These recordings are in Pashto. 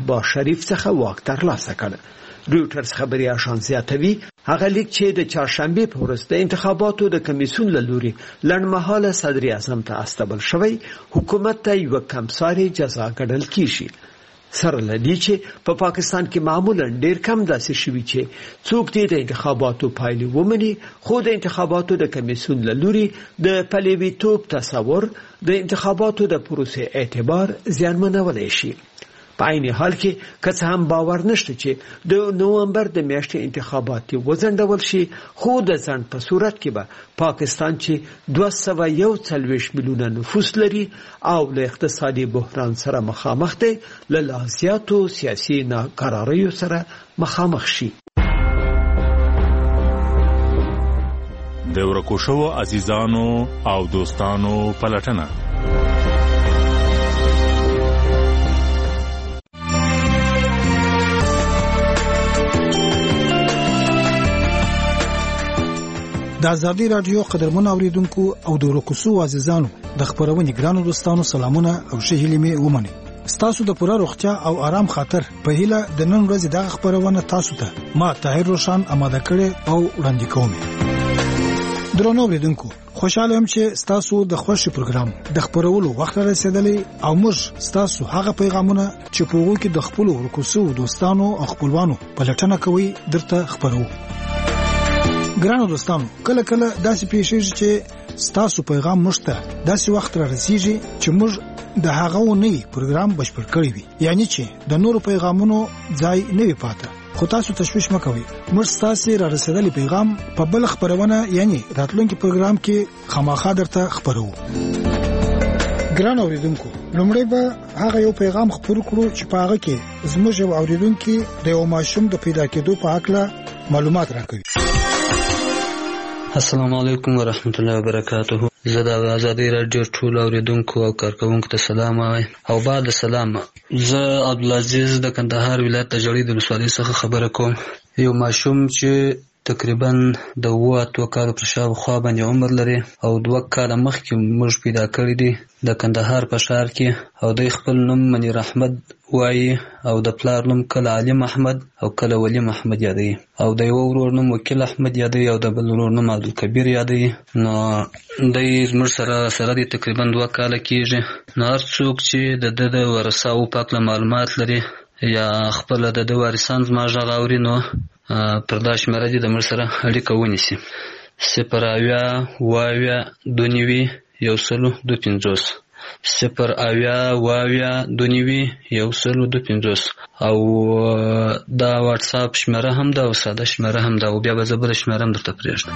شهباز شریف څخه واک ترلاسه کړ. رویټرز خبري اژانس زیاتوي هغه لیک چې د چهارشنبه په ورځ د انتخاباتو د کمیسیون له لوري لړمحاله صدر اعظم ته استبل شوی حکومت ته یو کمساري جزا ګڼل کیږي. سره لدی چې په پاکستان کې معمولا ډیر کم داسې شوي چې څوک دې د انتخاباتو پایلې ومني، خو د انتخاباتو د کمیسیون له لوري د پلیویتوب تصور د انتخاباتو د پروسې اعتبار زیانمنولی شي. په عین حال کې که څه هم باور نشته چې د نوامبر د میاشتې انتخابات وځنډول شي، خو د ځنډ په صورت کې به پاکستان چې 241 میلیونه نفوس لري او له اقتصادي بحران سره مخامخ دی، له لا زیاتو سیاسي ناقراریو سره مخامخ شي. د ورکو شوو عزیزانو او دوستانو پلټنه. د ازادي رادیو قدرمن اوریدونکو او د ورکوسو عزیزانو د خبرونې ګرانو دوستانو سلامونه او ښه هیلې مې ومنئ. ستاسو د پوره روغتیا او آرام خاطر په هیله د نن ورځې دغه خبرونه تاسو ته ما طاهر روشان آماده کړې او وړاندې کوم. درنو اوریدونکو، خوشاله یم چې ستاسو د خوښي پروګرام د خبرولو وخت رسیدلی او موږ ستاسو هغه پیغامونه چې په وګړو کې د خپل ورکوسو دوستانو او خپلوانو پلټنه کوي درته خبرو. ګرانو دوستانو، کله کله داسې پیښیږي چې ستاسو پیغام موږ ته داسې وخت را رسیږي چې موږ د هغه ونی پروګرام بشپړ کړی وي، یعنی چې د نورو پیغامونو ځای نه وي پاته. خو تاسو تشویش مکوئ، موږ ستاسو را رسیدلی پیغام په بل خبرونه یعنی راتلونکي پروګرام کې خامخا درته خبرو. ګران اوریدونکو، لومړی به هغه یو پیغام خبرو کړو چې په هغه کې زموږ یو اوریدونکو د یو ماشوم د پیدا کېدو په اړه معلومات راکوي. السلام علیکم ورحمت الله وبرکاته. زه د ازادي رادیو ټول اوریدونکو او کارکونکو ته سلام وایم او بعد سلام. زه عبدالعزیز د کندهار ولایت د جړې د ولسوالۍ څخه خبره کوم. یو ماشوم چې تقریبا د 8 کالو پر شاوخوا باندې عمر لري او 2 کاله مخکې موږ پیدا کړی دی د کندهار په ښار کې، او د خپل نوم منیر احمد وایي او د پلار نوم کله علیم احمد او کله ولی محمد یادوي، او د یو ورور نوم وکیل احمد یادوي او د بل ورور نوم عبدالکبیر یادوي. نو دی زموږ سره دی تقریبا 2 کاله کېږي. نو هر څوک چې د ورثاو په اړه معلومات لري یا خپل د وارثان زما غږ اوري، نو پر دا شمېره دي د موږ سره اړیکه ونیسي. 080 290 080 او دا واتس اپ شمېره هم ده او ساده شمېره هم ده، او بیا به زه بله شمېره هم درته پرېږدم.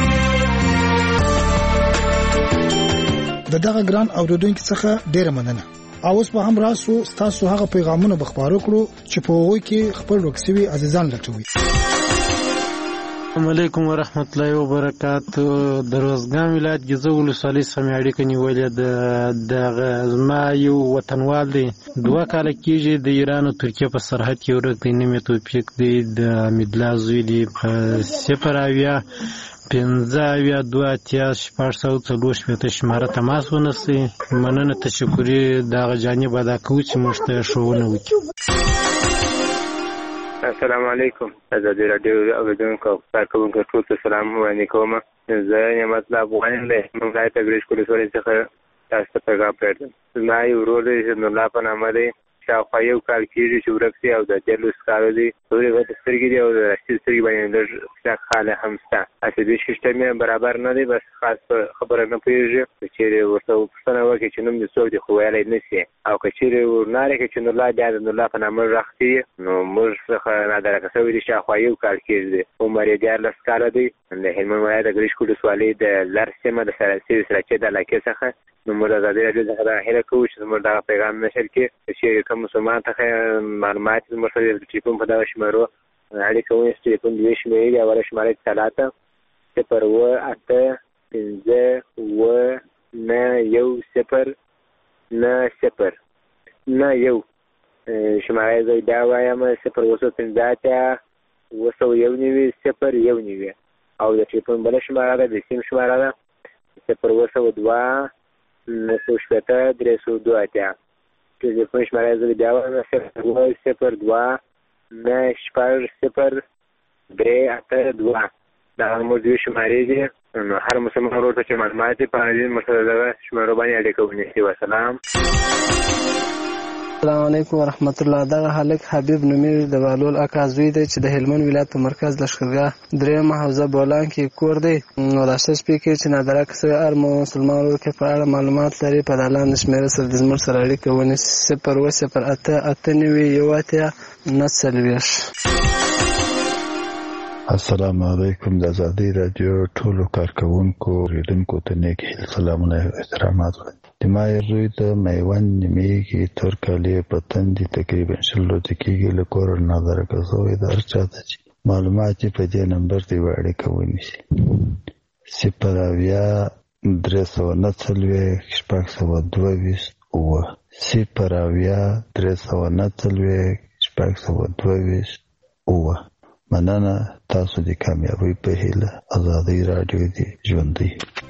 د دغه ګران اوریدونکو څخه ډېره مننه. او اوس به هم راسو ستاسو هغه پیغامونه به خبرو کړو چې په هغوی کې خپل ورکسوي عزیزان لټوي. السلام علیکم ورحمت الله وبرکاتو. د روزګان ولایت ګیزو ولسوالۍ سمې اړیکه نیولې د زما یو وطنوال دی 2 کاله کېږي د ایران او ترکیې په سرحد کې ورک دی. نوم یې توفیق دی، د حمیدالله زوی دی. په 080 شماره تماس ونیسئ. مننه، تشکري د هغه جانب ادا کوو چې موږ ته ښوونه وکړي. السلام علیکم. ازادي رادیو اوریدونکو او کارکونکو ټول ته سلام وړاندې کوم. زه نعمت الله افغان یم، موږ ولایت ګریش ولسوالۍ څخه تاسو ته پیغام پرېږدم. زما یو ورور دی چې نورالله په نامه دی، شاوخوا 1 کال کېږي چې ورک دی او د 13 کالو دی. تورې غټې سترګې دي او د راستي سترګې باندې لږ کلک خاله هم شته. عصبي سیسټم یې برابر نه دی، بس خاص خبره نه پوهېږي. که چېرې ورته پوښتنه وکړي چې نوم دې څوک دی، خو ویلی نه شي. او که چېرې ورنارې کړي چې نورالله بیا د نورالله په نامه غږ کړي، نو موږ څخه نادرکه شوی دی. شاوخوا 1 کال کېږي دی، عمر یې 14 کاله دی. د هلمند ولایت د ګریش ولسوالۍ د لر سیمه د سراسي سراچې د علاقې څخه. نو موږ د ازادي راډیو څخه دا هیله کوو چې زموږ دغه پیغام نشر کړي، چې کوم مسلمان څخه معلومات زموږ سره د ټلیفون په دغه شمېرو اړیکه ونیسي. ټلیفون 2 شمېرې دي. اوله شماره یې 0 08 5 9 1 شماره یې زه بیا وایم 0 0 او د ټلیفون بله شماره ده د سیم شماره ده 0 2 9 302 ټلیفون شمېره زه بیا وایم 02 960 دا زموږ دوی شمارې دي. نو هر مسلمان ورور ته چې معلومات یې په دې مسله دغه شمېرو باندې اړیکه ونیسي. وسلام. السلام علیکم ورحمت الله. دغه هلک حبیب نومي د بهلول اکا زوی دی چې د هلمند ولایت په مرکز لښکرګاه 3 حوزه بولان کې کور دی. نو راشد شپې کې چې نادرک سره هر مسلمان ورور کې په اړه معلومات لري په لاندې شمېره سره د زموږ سره اړیکه ونیسي 0808890 السلام علیکم. د ازادي رادیو ټولو کارکونکو ریډونکو ته نیک سلامونه او احترامات. د ما زوی د میوند نیمېږي تر کالي په تندې تقریبا 20 ورځې کېږي له کور نه درکه زوی د هر چا ته چې معلومات په دې نمبر دی اړیکه ونیسي 0809390 مننه. تاسو د کامیابی په هیله. ازادي رادیو دی ژوندۍ.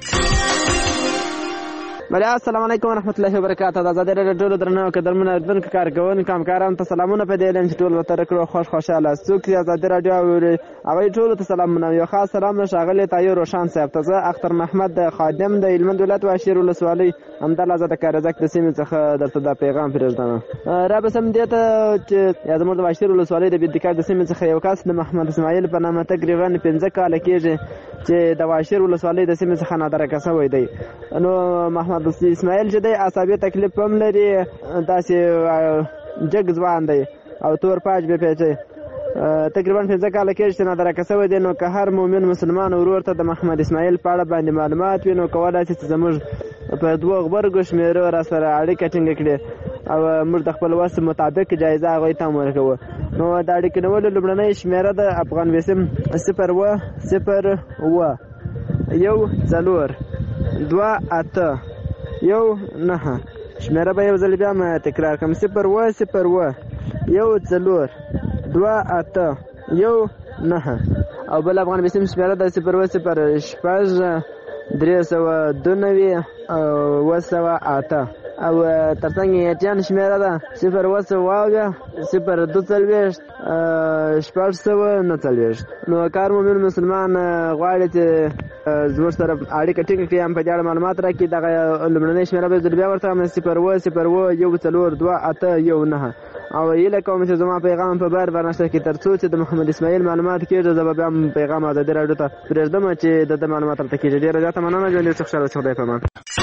بله السلام علیکم ورحمت الله وبرکاته. د ازادي رادیو ټولو درنو قدرمنو اردونکو کارکوونکو همکارانو ته سلامونه په دې لنډ ټول وته کړو خوشاله څوک چې ازادي رادیو او ټولو ته سلامونه. یو خاص سلام شاغلی تایو روشان صاحب ته زه اختر محمد خادم د هلمند ولایت واشیر ولسوالۍ همدلته زه د کارزک د سیمې څخه درته دا پیغام پرېږدم. را به سم دې ته چې زموږ د واشیر ولسوالۍ د بیدکار د سیمې څخه یو کس د محمد اسماعیل په نامه تقریبا 15 کاله کېږي چې د واشیر ولسوالۍ د سیمې څخه نادرکه شوی دی. نو محمد اسماعیل چې دی عصبي تکلیف هم لري، داسې جګ ځوان دی او تور پاج به پیچي. تقریبا 15 کاله کېږي چې نادرکه شوی دی. نو که هر مؤمن مسلمان ورور ته د محمد اسماعیل په اړه باندې معلومات وي نو کولی شي چې زموږ په 2 غبرګو شمېرو را سره اړیکه ټینګه کړي او موږ د خپل وس مطابق جایزه هغوی ته هم ورکوو. نو د اړیکې نیولو لومړنۍ شمېره د افغان وسیم 010128219 شمېره به یو ځل بیا م تکرار کړم 010128219 او بل افغان وسیم شمېره د 010629208 او ترڅنګ یې ایټیان شمېره ده 01022 نو کار مومن مسلمان غواړي چې زموږ سره اړیکه ټینګه کړي هم په دې اړه معلومات راکړي. دغه لومړنۍ شمېره به بیا ورته 01012 او هیله کوم چې زما پیغام په بار ورنشته کې تر څو چې د محمد اسماعیل معلومات کېږي زه به بیا پیغام ازادي راډیو ته پرېږدم چې د معلومات ورته کېږي. ډېره زیاته مننه. ژوندي اوسئ، خوشحاله اوسئ. خدای پامان.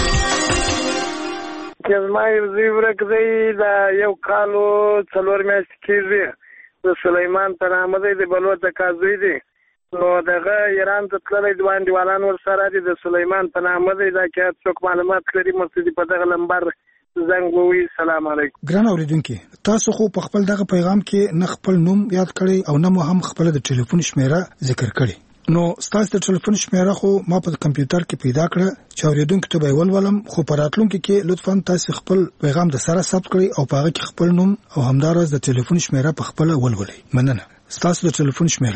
چې زما یو زوی ورک دی د 1 کال او 4 میاشتې کېږي د سلیمان په نامه دی د بلوط د کازوی دی. نو دغه ایران ته تللی دوه انډیوالان ورسره دي د سلیمان په نامه دی. دا که څوک معلومات لري مرسي په دغه نمبر زنګ ووي. سلام علیکم. ګران اوریدونکي، تاسو خو په خپل دغه پیغام کې نه خپل نوم یاد کړی او نه مو هم خپل د ټلیفون شمېره ذکر کړی. نو ستاسو د ټلیفون شمېره خو ما په کمپیوټر کې پیدا کړه چې اوریدونکو ته به ولولم، خو په راتلونکي کې لطفاً تاسو خپل پیغام د سره ثبت کړئ او په هغه کې خپل نوم او همدارس د ټلیفون شمېره په خپل ولولئ. مننه. ستاسو د ټلیفون شمېره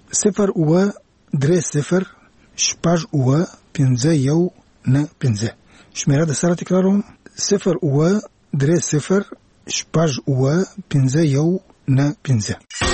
0305015 شمېره د سره تکراروم 0305015.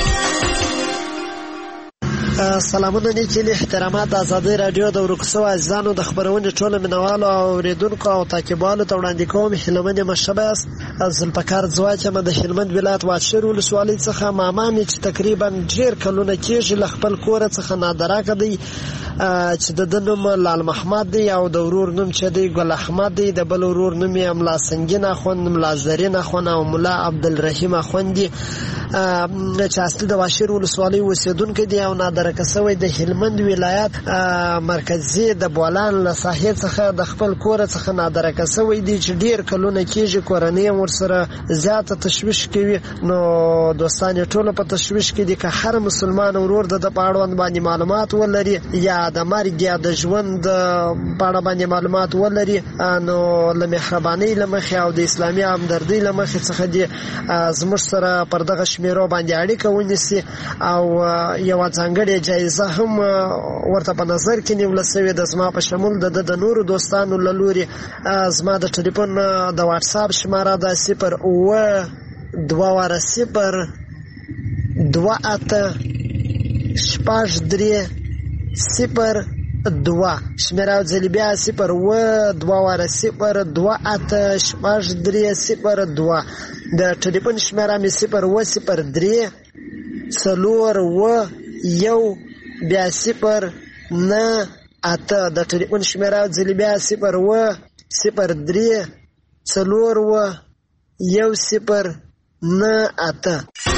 سلامونه نیکي احترامات د ازادي رادیو د ورکسو عزیزانو د خبرونې ټول منوالو او اوریدونکو او تعقیبوالو ته وړاندې کوم. هلمند مشبه ذوالفقار ځواچ د هلمند ولایت واشیر ولسوالۍ څخه مامان چې تقریبا ډېر کلونه کېږي له خپل کور څخه نادرکه دی چې د نوم لال محمد دی او د ورور نوم چې دی ګل احمد دی، د بل ورور نوم یې ملا سنگین اخوند، ملا زرین اخوند او ملا عبدالرحیم اخوند دی چې اصلي د واشیر ولسوالۍ اوسېدونکي دي او نادرکه شوی د هلمند ولایت مرکزي د بولان له ساحې څخه د خپل کور څخه نادرکه شوی دی چې ډېر کلونه کېږي. کورنۍ ورسره زیاته تشویش کوي. نو دوستان ټول په تشویش کې دي که هر مسلمان ورور د په اړوند باندې معلومات ولري یا د مرګ یا د ژوند په اړه باندې معلومات ولري، نو له مهربانۍ له مخې او د اسلامي همدردۍ له مخې څخه دې زموږ سره پر دغه شمیرو باندې اړیکه ونیسي او یوه ځانګړې جایزه هم ورته په نظر کې نیول سوې ده. زما په شمول د نورو دوستانو له لوري زما د ټلیفون د واټساپ شماره ده 020288302 شمیره ځلې بیا 020288302 د ټلیفون شمیره مې 003 بیا 098 د ټلیفون شمیره ځلې بیا 003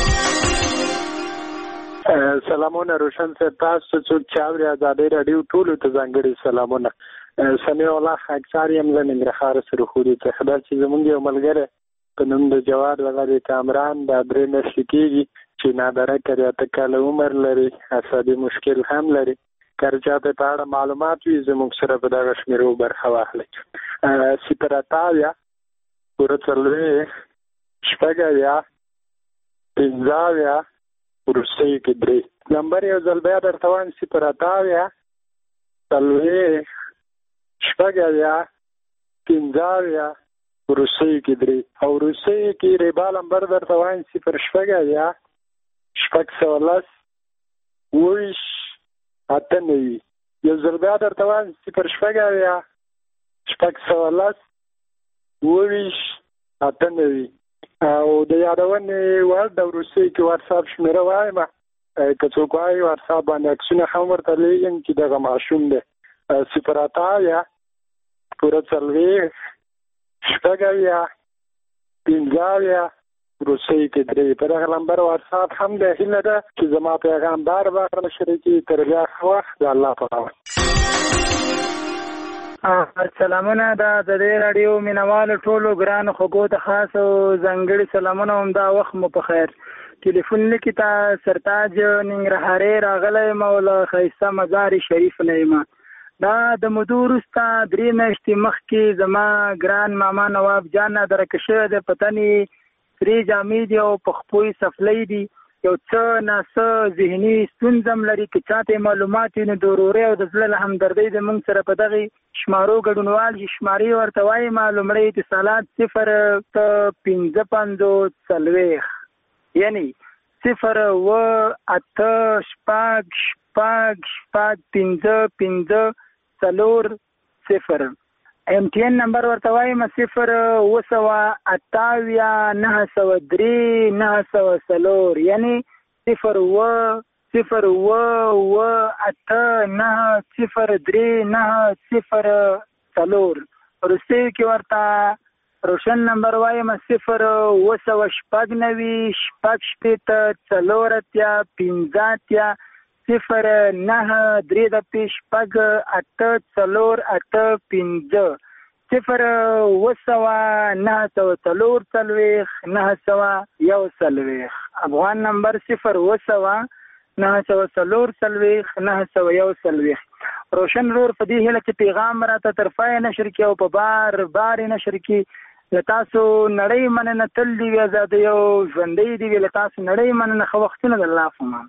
سلامونه روشن صاحب، تاسو څوک چې اوري ازادي رادیو ټولو ته ځانګړي سلامونه. سمیع الله خاکسار یم له ننګرهار سره خوري ته خبر چې زمونږ یو ملګری په نوم د جواد غالي کامران د درې میاشتې کېږي چې نادرکه 83 کاله عمر لري، عصبي مشکل هم لري. که چاته په اړه معلومات وي زموږ سره په دغه شمیرو برخه واخلئ. 080 4 وروستۍ کې 3 نمبر یو ځل بیا درته وایم 080 وروستۍ کې 3 او وروستۍ کې ریبا نمبر درته وایم 0 یو ځل بیا درته وایم 0 او د یادونې وړ د وروستۍ کې واتساپ شمیره وایم، که څوک وایي واتساپ باندې عکسونه هم ورته لیږم چې دغه ماشوم دی 080 وروستۍ کې 3 په دغه نمبر واتساپ هم دی. هیله ده چې زما پیغام بار بار شریکي. تر بیا ښه وخت د الله په امان. سلامونه د دې رادیو مینوالو ټولو ګرانو خوږو ته خاص او ځانګړي سلامونه. همدا وخت مو په خیر. ټلیفون لیکي ته سرتاج ننګرهاري راغلی مولا ښایسته مزار شریف نه یم. دا د مودو وروسته 3 میاشتې مخکې زما ګران ماما نواب جان نادرکه شوی دی. په تن یې سرې جامې دي او په خپو یې سفلۍ دي. یو څه ناڅه ذهني ستونزه هم لري. که چاته معلومات وي نو د ورورۍ او د زړه له همدردۍ د موږ سره په دغې شمارو ګډونوال شي. شمارې ورته وایي لومړی اتصالات 05540 یعنی 0185550. MTN نمبر ورته وایم 0283903 یعنی 018903904. وروستۍ کې ورته روشن نمبر وایم 029 افغان نمبر 029 روشن رور په دې هله چې پیغام راته طرفای نشر کې او په بار نشر کې لتاسو نړۍ مننه تل دی آزادۍ او ژوندۍ دی لتاسو نړۍ مننه خو وختونه د الله فمان.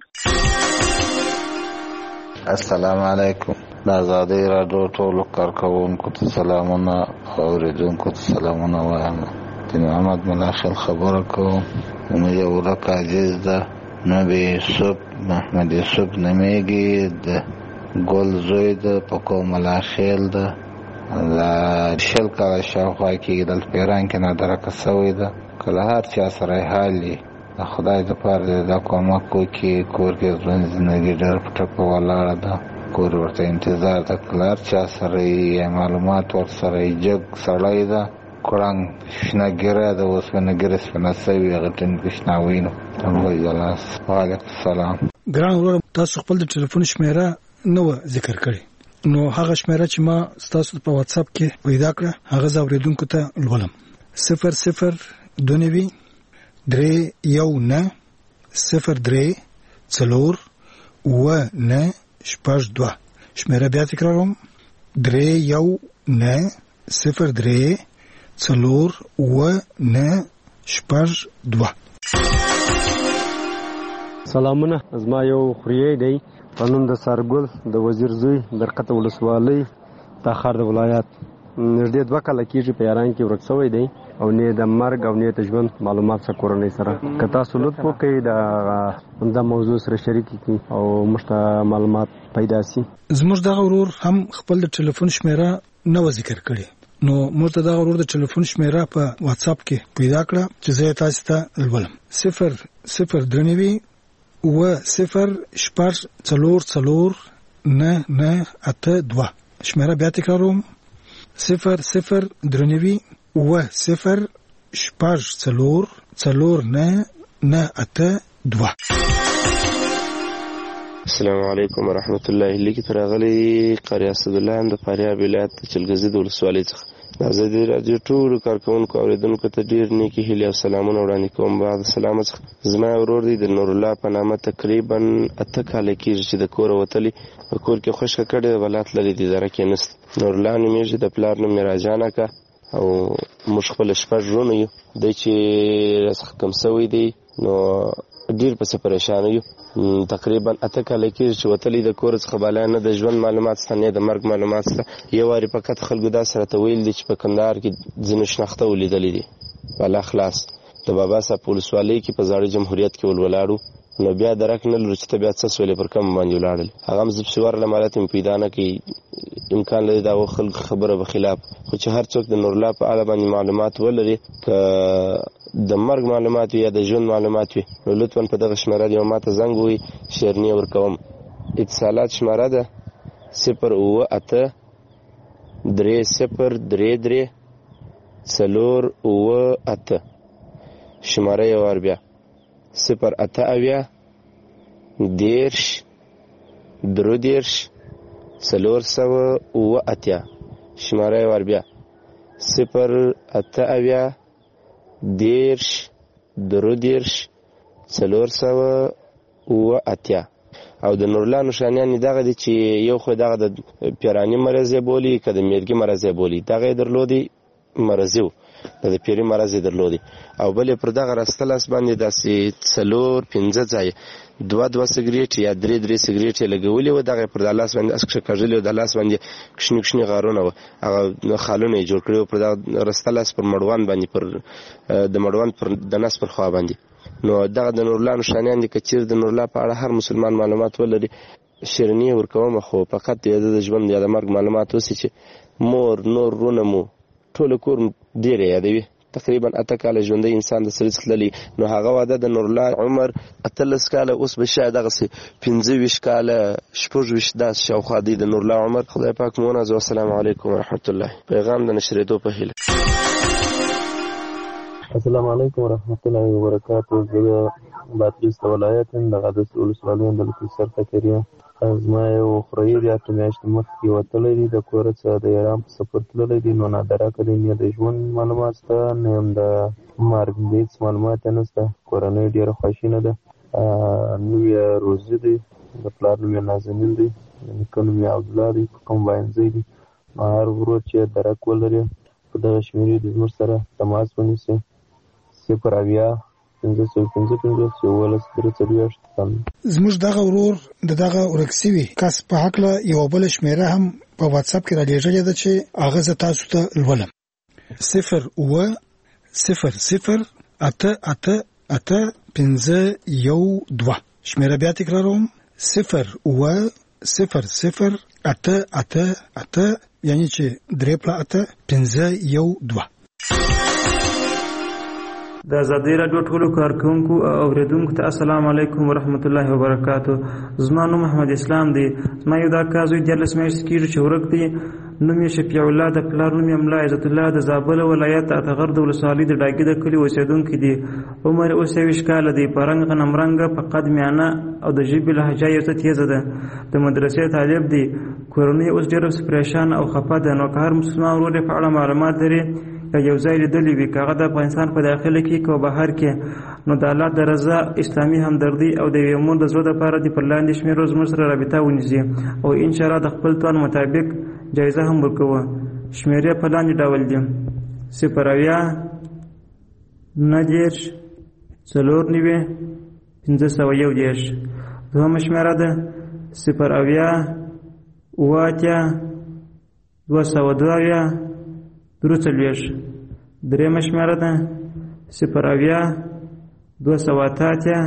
السلام علیکم. د آزادۍ راډیو ټولو کارکوونکو ته سلامونه او اوریدونکو ته سلامونه وایم. د محمد ملاخل خبره کوم. نو یو ورک عزیز ده نبی محمد یوسف نمیږي د ګل زوی ده په کوم ملاخل ده دا شل کاله شاوخوا کې د پیران کې نادرکه سوی ده. کله هر چا سره حالي خدای د پاره د کومک کوي کور کې ژوند زندگی ډېر پټه ولاړه ده. کور ورته انتظار د کلار چا سره معلومات ور سره جګ سړی ده کورنګ شنګره د وسپنګره سپنسوي غټن کښناوینو. الله جلاس. وعلیکم السلام. ګران ورور تاسو خپل د ټلیفون شمیره نو ذکر کړئ. نو هغه شمیره چې ما تاسو په واتس اپ کې پیدا کړه هغه زاوریدونکو ته لولم 0029 319 03 4 و نه شپږ 2 شمیره بیا تکراروم 3103-492. سلامونه، زما یو خوریی دی په نوم د سرګل د وزیر زوی برکت ولسوالۍ تخار د ولایت. نږدې 2 کاله کېږي په یاران کې ورک شوی دی او نه د مرګ او نه د ژوند معلومات څخه کورنۍ سره که تاسو لطف وکړئ د موضوع سره شریک کړئ او موږ ته معلومات پیدا شي. زموږ دغه ورور هم خپل د ټلیفون شمیره نه ذکر کړي، نو موږ ته دغه ورور د ټلیفون شمیره په واتس اپ کې پیدا کړه چې زه تاسو ته ولولم. 003-444-998-2. شمیره بیا تکراروم 003-444-998-2. السلام علیکم ورحمت الله. لیکي تراغلی قاری اسدالله هم د فاریاب ولایت چلګزي د ولسوالۍ څخه د ازادي رادیو ټولو کارکونکو اوریدونکو ته ډیر نیکی هیلې او سلامونه وړاندې کوم. بعد سلام څخه زما ورور دی د نور الله په نامه تقریبا 8 کال کېږي چې د کور وتلی په کور کې خوشکه کړي ولات لري د اداره کې نست. نور الله نومېږي، د پلار نوم راجانه کا او موږ خپل شپږ ورونه یو. دی چې راڅخه کم سوی دی نو ډیر پسې پریشان یو. تقریبا 8 کال کېږي چې وتلی د کور څخه بالا نه د ژوند معلومات شته نه د مرګ معلومات شته. یو واري فقط خلکو دا سره ته ویل دي چې په کندهار کې ځینو شناخته ولیدلې دي بالا خلاص د بابا صاحب ولسوالۍ کې په زاړه جمهوریت کې ولولاړو. نو بیا درک نه لرو چې ته بیا څه سولې پر کم باندې ولاړل. هغه هم زب سوار لمالت پیدا نه کوي، امکان لري دا خلک خبره به خلاف. خو چې هر څوک د نور الله په اړه باندې معلومات ولري، که د مرګ معلومات یا د ژوند معلومات وي، نو لطفا په دغه شمېره یو ماته زنګ ووهئ، شیرنی ورکوم. اتصالات شمېره ده 078-3033-498. شمېره یې وار بیا 078-3033-498. شمېره یې وار بیا 078-3033-498. او د نورلا نشانیان دغه دي چې یو خو دغه د پیرانی مرض بولی که د میرګي مرض بولی دغه درلودي مرزیو د پیری مرض درلودي. او بلې پر دغه راستلاس باندې داسې 4-5 ځای 2 سیګریټ یا 3 سیګریټ لګولي و. دغه پر د لاس باندې اسکه کاږلی د لاس باندې کښنی غارونه و، هغه خالونه جوړ کړو پر دغه راستلاس پر مړوان باندې پر د مړوان پر د نس پر خوا باندې. نو دغه د نورلا نشانیان دي. کچیر د نورلا په اړه هر مسلمان معلومات ولري، شیرنی ورکوم. خو فقط د ژوند یا د مرګ معلومات اوسې چې مور نور رونه مو ټول کور ډیر یادوي. تقریبا 8 کال ژوندۍ انسان د سره تللی. نو هغه واده د نورلا عمر 13 کال، اوس به شاید دغه 25 کال 26 داس شاوخوا دی د نورلا عمر. خدای پاک مونږ. السلام علیکم ورحمت الله. پیغام د نشریدو په هیله. السلام علیکم ورحمت الله وبرکاته. زه باتریس ولایت د غدس ولسوالۍ د لکسر تکریه. زما یو خوریی دی اته میاشتې مخکې وتلی دی د کور څخه د ایران په سفر تللی دی. نو نادرکه دی، نه د ژوند معلومات شته نه هم د مرګ هېڅ معلومات یې نشته. کورنۍ ډېره خواشینه ده. نوم یې روزي دی، د پلار نوم یې نازنین دی، د نیکه نوم یې عبدالله دی، په کوم باینځی دی. نو هر ورور چې درک ولري په دغه شمېرې د زموږ سره تماس ونیسي 0-5-5-15-17-13-43. زموږ دغه ورور دغه ورکسوي کس په حقله یو بل شمیره هم په واتس اپ کې را لېږلې ده چې هغه زه تاسو ته لولم. 0-888-512. شمیره بیا تکراروم 0-888 یعنی چې 3+8-512. د ازادي راډیو ټولو کارکونکو او اوریدونکو ته السلام علیکم ورحمت الله وبرکاتو. زما نوم محمد اسلام دی. زما یو دا کازوی 14 میاشتې کېږي چې ورک دی. نوم یې شفیع الله، د پلار نوم یې ملا عزت الله، د زابل ولایت اتغر د ولسوالۍ د ډاګي د کلي اوسېدونکی دی. عمر اوس 20 کاله دی. په رنګ غنم رنګه، په قد میانه او د ژبې لهجه یې څه تیزه ده. د مدرسې طالب دی. کورنۍ اوس ډېره پریشان او خفه ده. نو که هر مسلمان ورور په اړه معلومات لري یو ځای لیدلی وي، که هغه د افغانستان په داخله کې که بهر کې، نو د الله د رضا، اسلامي همدردي او د یوې مور د زړه دپاره دې پر لاندې شمېرو زموږ سره رابطه ونیسي او انشاءالله د خپل توان مطابق جایزه هم ورکوو. شمېرې په لاندې ډول دي: 0 90 4 90 501. دوهمه شمېره ده 0 اوه 202 43. درېیمه شمېره ده 0 208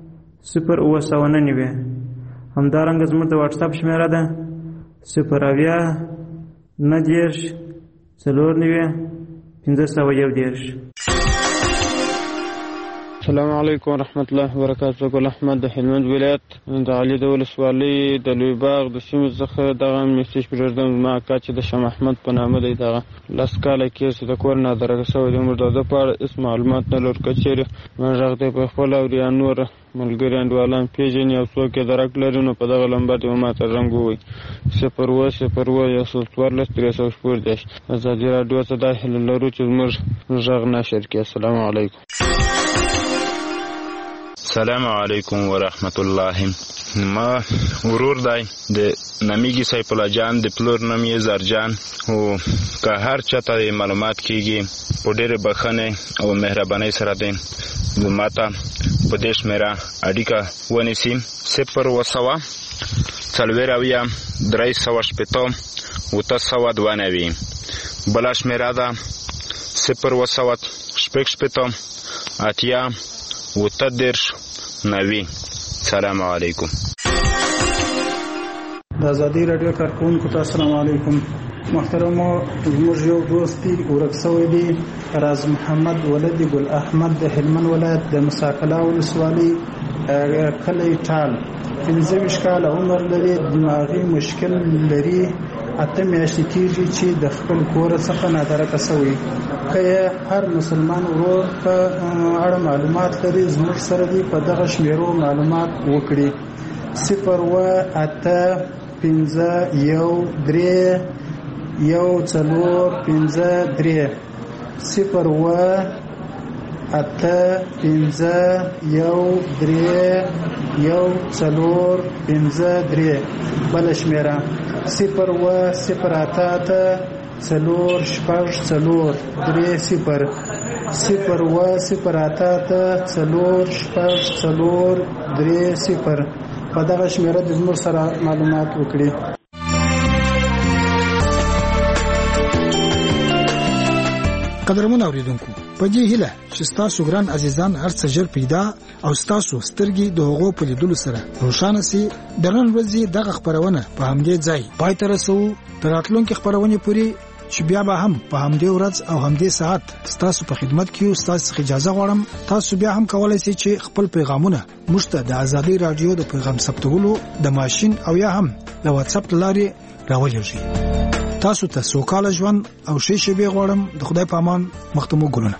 0 همدارنګه زموږ د واټساپ شمېره ده 0 90 4 90 511. السلام علیکم ورحمت الله وبرکاته. ګل احمد د هلمند ولایت د علي د ولسوالۍ د لوی باغ د سیمې څخه دغه میسج پرېږدم. زما اکا چې د شاه محمد په نامه دی، دغه 10 کاله کېږي چې د کور نه درګه شوی دی. موږ د ده په اړه هېڅ معلومات نه لرو، که چېرې موږ غږ دی په خپل او یا نور ملګري انډیوالان پېژني او څوک یې درک لري، نو په دغه نمبر دې ماته زنګ ووایي 0 0 114 314. ازادي راډیو ته دا هیله لرو چې زموږ غږ نشر کړي. السلام علیکم. السلام علیکم ورحمت الله. ما ورور دی د نمیږي سیف الله جان، د پلور نوم یې زرجان. او که هر چاته معلومات کیږي په ډېرې بخښنې او مهربانۍ سره دی ماته په دې شمېره اړیکه ونیسي 0 4 380 992. بله شمېره ده 0 80 90. سلام علیکم. د ازادي راډیو کارکونکو ته السلام علیکم. محترمو، زموږ یو دوست دی ورک شوی دی، راز محمد ولد ګل احمد د هلمند ولایت د مساکلا ولسوالۍ کلی ټال. 15 کاله عمر لري، دماغي مشکل لري. 8 میاشتې کېږي چې د خپل کور څخه نادرکه شوی. که هر مسلمان ورور په اړه معلومات لري، زموږ سره دی په دغه شمیرو معلومات وکړي. 0 8 5 1 3 1 4 5 3 0 8 5 1 3 1 4 5 3. بل شمیره 0 0 8 4 6 4 3 0 0 0 8 4 6 4 3 0. په دغه شمیره د زموږ سره معلومات وکړي. قدرمن اوریدونکو، په دې هیله چې تاسو ګران عزیزان هرڅه ژر پیدا او تاسو سترګې د هغو په لیدلو سره روښانه سي. د نن ورځې دغه خبرونه په همدې ځای پای ته رسو. تر راتلونکي خبرونه پورې چې بیا به هم په همدې ورځ او همدې ساعت تاسو په خدمت کې یو. تاسو اجازه غواړم تاسو بیا هم کولای شئ چې خپل پیغامونه موږ ته د ازادي رادیو د پیغام ثبتولو د ماشين او یا هم د واتس اپ لارې راولېږئ. تاسو ته سوکاله ژوند او ښې شېبې غواړم. د خدای په امان. مختمو ګلونه.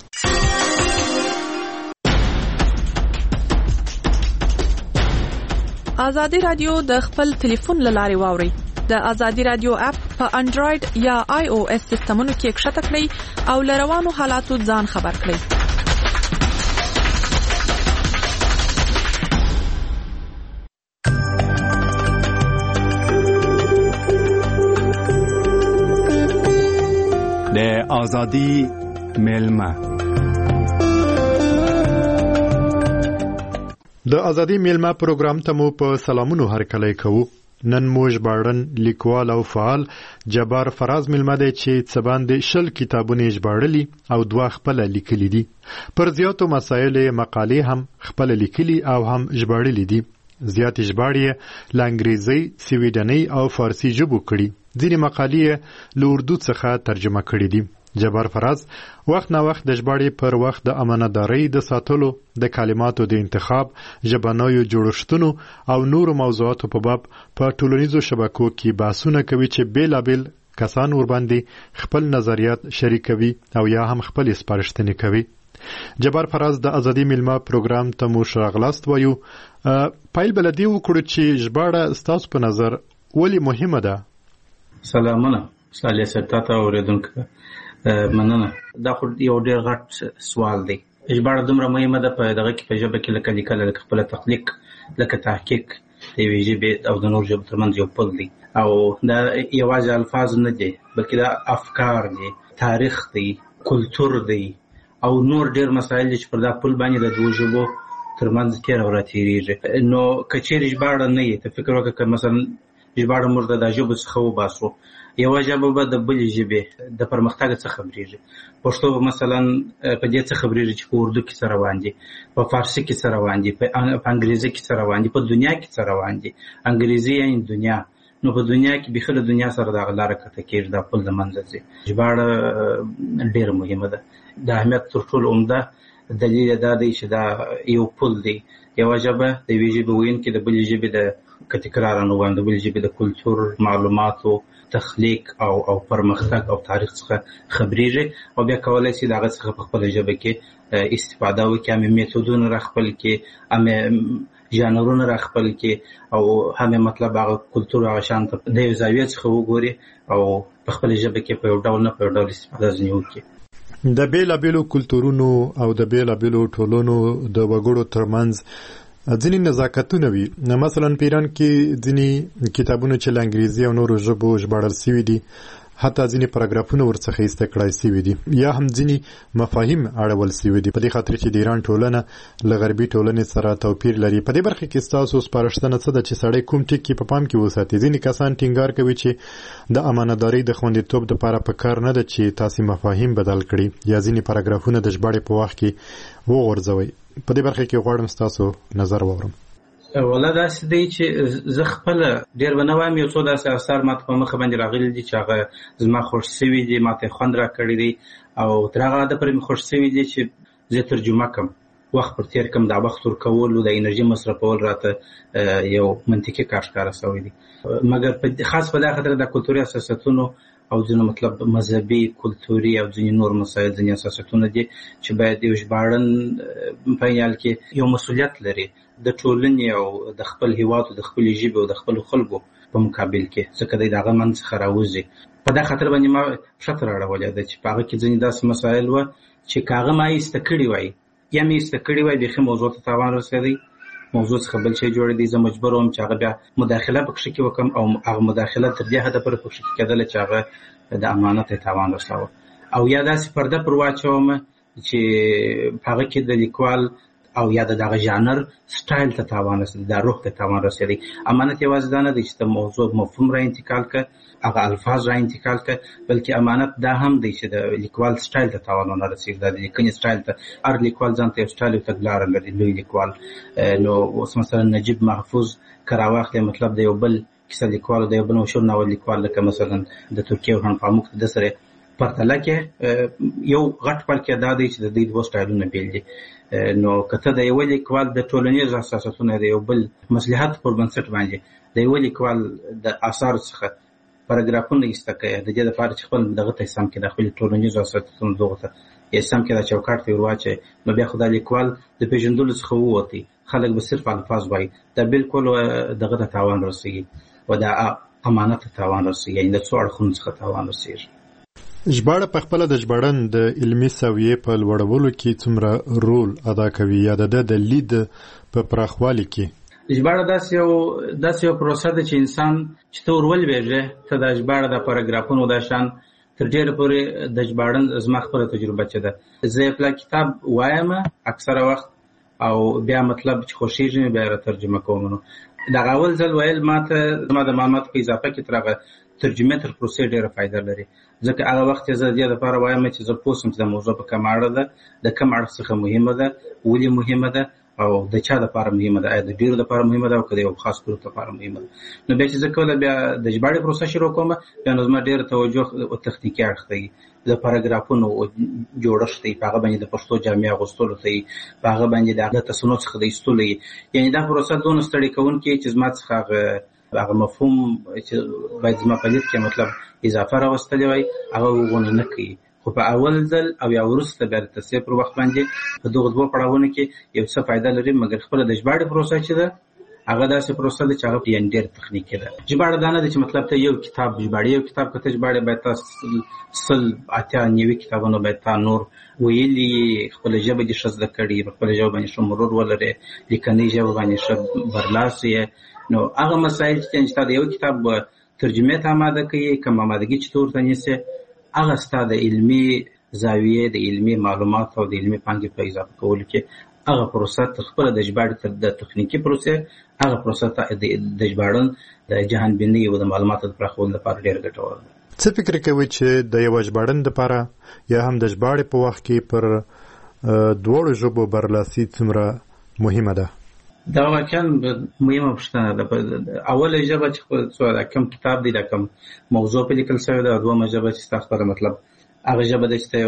ازادي رادیو د خپل ټلیفون لارې واوري. د ازادي رادیو اپ په انډراید یا آی او اس سیستمونو کې ښکته کړئ او لروانو حالاتو ځان خبر کړئ. د ازادي میلمه. د ازادي میلمه پروګرام ته مو په سلامونو هرکلی کوو. نن مو ژباړن لیکوال او فعال جبار فراز میلمه دی چې څه باندې 20 کتابونه ژباړلي او 2 خپل لیکلي دي. پر زیاتو مسایل مقالې هم خپل لیکلي او هم ژباړلي دي. زیات ژباړې له انګریزي، سویډنۍ او فارسی ژبو کړي. ځینې مقالې له اردو څخه ترجمه کړي دي. جبار فراز وخت نا وخت د ژباړې پر وخت د امانتدارۍ د ساتلو، د کلماتو د انتخاب، ژبنیو جوړښتونو او نورو موضوعاتو په باب په ټولنیزو شبکو کې بحثونه کوي چې بیلابیل کسان ورباندې خپل نظریات شریکوي او یا هم خپل سپارښتنې کوي. جبار فراز د ازادي میلمه پروګرام ته مو ښاغلاست وایو. پایل بلدی وکړو چې ژباړه ستاسو په نظر ولې مهمه ده؟ سلامونه صالح ستاته اوریدونکو. مننه. دا خو یو ډېر غټ سوال دی. ژباړه دومره مهمه ده په دغه کې، په ژبه کې لکه لیکل، لکه خپله تخلیق، لکه تحقیق د یوې ژبې او د نورو ژبو ترمنځ یو پل دی. او دا یوازې الفاظ نه دي، بلکې دا افکار دي، تاریخ دی، کلتور دی او نور ډېر مسایل دي چې پر دا پل باندې د دوو ژبو ترمنځ تېره او راتېرېږي. نو که چېرې ژباړه نه وي، ته فکر وکړه که مثلا ژباړه موږ د دا ژبو څخه وباسو، یوه ژبه به د بلې ژبې د پرمختګ څه خبرېږي. پښتو به مثلا په دې څه خبرېږي چې په اردو کې څه روان دي، په فارسي کې څه روان دي، په انګریزي کې څه روان دي، په دنیا کې څه روان دي. انګریزي یعنې دنیا، نو په دنیا کې بیخي له دنیا سره دغه لاره کته کېږي، دا پل د منځه ځي. ژباړه ډېره مهمه ده. د اهمیت تر ټولو عمده دلیل دا دی چې دا یو پل دی. یوه ژبه د یوې ژبې ویونکي د بلې ژبې د که تکرار نه وایم د بلې ژبې د کلتور، معلوماتو، تخلیق او پرمختګ او تاریخ څخه خبرېږي، او بیا کولی شي د هغه څخه په خپله ژبه کې استفاده وکړي، همې میتودونه را خپل کړي، همې ژانرونه را خپل کړي، او همې مطلب هغه کلتور هغه شان ته د یو زاویې څخه وګوري او په خپله ژبه کې په یو ډول نه په یو ډول استفاده ځینې وکړي. د بیلابیلو کلتورونو او د بیلابیلو ټولنو د وګړو ترمنځ ځینې نزاکتونه وي. مثلا په ایران کې ځینې کتابونه چې له انګریزي او نورو ژبو ژباړل سوي دي، حتی ځینې پاراګرافونه ورڅخه ایسته کړای سوي دي، یا هم ځینې مفاهیم اړول سوي دي، په دې خاطر چې د ایران ټولنه له غربي ټولنې سره توپیر لري. په دې برخه کې ستاسو سپارښتنه څه ده چې سړی کوم ټکي په پام کې وساتي؟ ځینې کسان ټینګار کوي چې د امانتدارۍ د خوندیتوب دپاره پکار نه ده چې تاسې مفاهیم بدل کړي یا ځینې پاراګرافونه د ژباړې په وخت کې وغورځوئ. په دې برخه کې غواړم ستاسو نظر واورم. والله داسې دی چې زه خپله ډېر به نه وایم، یو څو داسې اثار ماته په مخه باندې راغلي دي چې هغه زما خوښ سوي دي، ماته یې خوند راکړی دی، او تر هغه حده پورې مې خوښ سوي دي چې زه ترجمه کړم، وخت پر تېر کړم، دا وخت ورکولو، د انرژي مصرفول راته یو منطقي کار ښکاره سوی دی. مګر خاص په دا خاطر د کلتوري اساساتونو او ځینې مطلب مذهبي، کلتوري او ځینې نور مسایل، ځینې اساساتونه دي چې باید یو ژباړن په عین کې یو مسؤلیت لري د ټولنې او د خپل هېواد او د خپلې ژبې او د خپلو خلکو په مقابل کې، ځکه دی د هغه منځ څخه راوځي. په دا خاطر باندې ما ښه راړولې ده چې په هغه کې ځینې داسې مسایل وه چې که هغه ما ایسته کړي وای یا مې ایسته کړي وای، بیخي موضوع ته تاوان رسېدی، موضوع څخه بل شی جوړېدی، زه مجبور وم چې هغه بیا مداخله پکښې کې وکړم، او هغه مداخله تر دې حده پورې پکښې کېدله چې هغه د امانت ته تاوان رساوه، او یا داسې پرده پر واچومه چې په هغه کې د لیکوال او یا د دغه ژانر سټایل ته تاوان رسېدی، دا روح ته تاوان رسېدی. امانت یوازې دا نه دی چې د موضوع مفهوم را انتقال کړه، هغه الفاظ را انتقال کړه، بلکې امانت دا هم دی چې د لیکوال سټایل ته تاوان ونه رسېږي، دا د لیکنې سټایل ته. هر لیکوال ځان ته یو سټایل او تګلاره لري، لوی لیکوال. نو اوس مثلا نجیب محفوظ که راواخلې، مطلب د یو بل کیسه لیکوال، د یو بل مشهور ناول لیکوال لکه مثلا د ترکیې ورحان پاموک، د سره پرتله کې یو غټ فرق دا دی چې د دوی دوه سټایلونه بیل دي. نو که ته د یوه لیکوال د ټولنیزو اساساتونو د یو بل مصلحت پر بنسټ باندې د یوه لیکوال د اثارو څخه پاراګرافونه ایسته کوې، د دې لپاره چې خپل دغه ته سم کړي، د خپلې ټولنیزو اساساتونو دغه ته یې سم کړي، د چوکاټ ته یې ور واچوې، نو بیا خو دا لیکوال د پېژندلو څخه ووتی، خلک به صرف الفاظ وایي، دا بالکل دغه ته تاوان رسېږي و دا امانت ته تاوان رسېږي، یعنې د څو اړخونو څخه تاوان رسېږي. ژباړه په خپله د ژباړن د علمي سویې په لوړولو کې څومره رول ادا کوي یا د ده د لید په پراخوالي کې؟ ژباړه داسې یو پروسه ده چې انسان چې ته ور ولوېږې، ته دا ژباړه د پاراګرافونو دا شان تر ډېره پورې د ژباړن زما خپله تجربه چې ده، زه یې پلا کتاب وایم اکثره وخت، او بیا مطلب چې خوښېږي مې بیا را ترجمه کوم. نو دغه اول ځل ویل ما ته زما د معلوماتو په اضافه کې تر هغه ترجمې تر پروسې ډېره فایده لري، ځکه هغه وخت یې زه د دې لپاره وایم چې زه پوه شم چې د موضوع په کوم اړه ده، د کوم اړخ څخه مهمه ده، ولې مهمه ده، او د چا لپاره مهمه ده، آیا د ډېرو لپاره مهمه ده او که د یو خاص ګروپ لپاره مهمه ده. نو بیا چې زه کله بیا د ژباړې پروسه شروع کوم، بیا نو زما ډېره توجه تخنیکي اړخ ته وي، د پاراګرافونو جوړښت دی، په هغه باندې د پښتو جامې اغوستلو ته وي، په هغه باندې د تصنع څخه د ایستلو وي، یعنې دا پروسه دونه ستړې کوونکې چې زما څخه هغه مفهوم چې باید زما په لید کې مطلب اضافه راوستلی وای هغه وغونه نه کوي. خو په اول ځل او یا وروسته بیا د تصحیح پر وخت باندې په دغه دوه پړاوونو کې یو څه فایده لري، مګر خپله د ژباړې پروسه چې ده هغه داسې پروسه ده چې هغه یعنې ډېر تخنیکي ده. ژباړه دا نه ده چې مطلب ته یو کتاب ژباړې، یو کتاب که ته ژباړې باید تا 80-90 کتابونه باید تا نور ویلي، خپله ژبه دې ښه زده کړي، په خپله ژبه باندې ښه مرور ولرې، لیکنۍ ژبه باندې ښه برلاسی یې. نو هغه مسایل چې تا د یو کتاب ترجمې ته آماده کوي، کوم آمادګي چې ته ورته نیسې، هغه ستا د علمي زاویې، د علمي معلوماتو او د علمي پانګې په اضافه کولو کې هغه پروسه تر خپله د ژباړې تر د تخنیکي پروسې هغه پروسه د ژباړن د جهانبینۍ او د معلوماتو د پراخولو لپاره ډېر ګټور ده. څه فکر کوي چې د یوه ژباړن دپاره یا هم د ژباړې په وخت کې پر دواړو ژبو برلاسي څومره مهمه ده؟ دا واقعا مهمه پوښتنه ده. اوله ژبه چې کوم کتاب دی، دا کوم موضوع په لیکل شوې ده، دویمه ژبه چې ستا خپله مطلب هغه ژبه ده چې ته